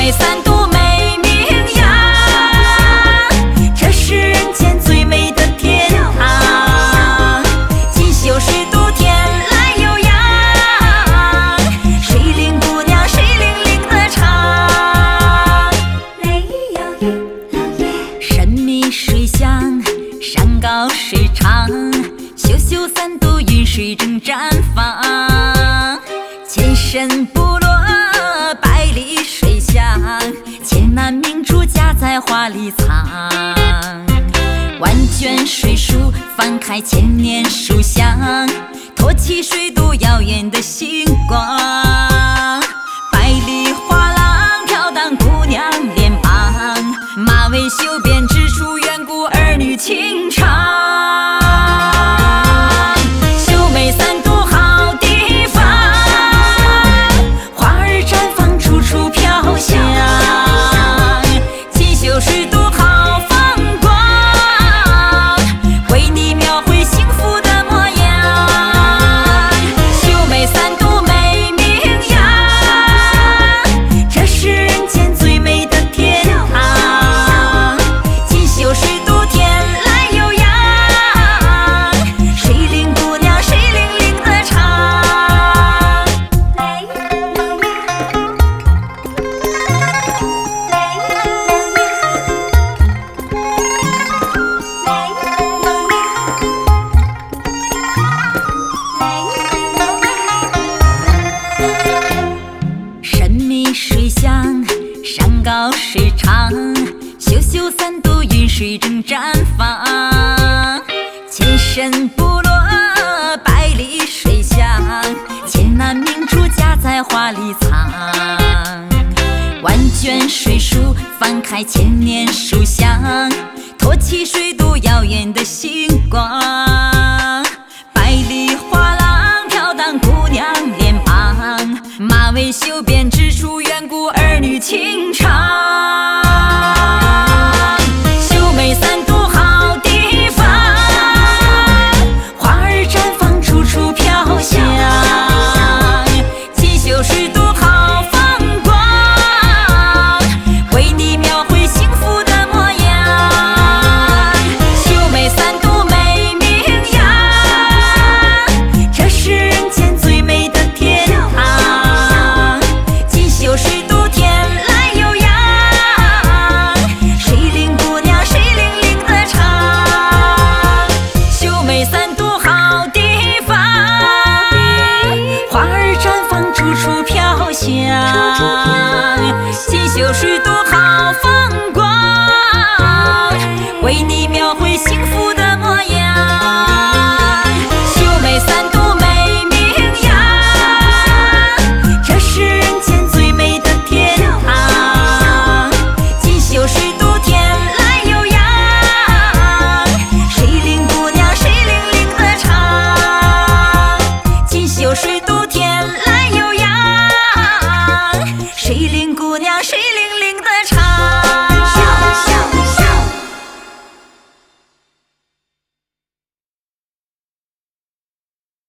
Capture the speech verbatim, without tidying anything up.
美三度美名扬，这是人间最美的天堂。锦绣十渡天来悠扬，水灵姑娘水灵灵的唱。雷有雨，老爷神秘水乡，山高水长，秀秀三渡云水正绽放。千山部落百里水乡，千难明珠夹在花里藏。万卷水书翻开千年书香，托起水渡遥远的星光。百里画廊飘荡姑娘脸庞，马尾袖编织出远古儿女情长。秀美三渡好地方，花儿绽放处处飘香。锦绣十渡好风光，为你描绘幸福的模样。秀美三渡美名扬，这是人间最美的天堂。锦绣十渡天来悠扬，水灵姑娘水灵灵的唱。雷老爷，神秘水乡，山高水长，秀秀三渡云水正绽放。千山部落百里水乡，千难明珠夹在花里藏。万卷水书翻开千年书香，托起水渡遥远的星光。百里画廊飘荡姑娘脸庞，马尾袖编织出远古儿女情长。秀美三渡好地方，花儿绽放处处飘香。锦绣十渡好风光，为你描绘幸福的模样。秀美三渡美名扬，这是人间最美的天堂。锦绣十渡天来悠扬，水灵姑娘水灵灵的唱。秀美三渡好地方，花儿绽放处处飘香。锦绣十渡好风光，为你描绘幸福的模样。秀美三渡美名扬，这是人间最美的天堂。锦绣十渡天来悠扬，水灵姑娘水灵灵的唱。锦绣十渡天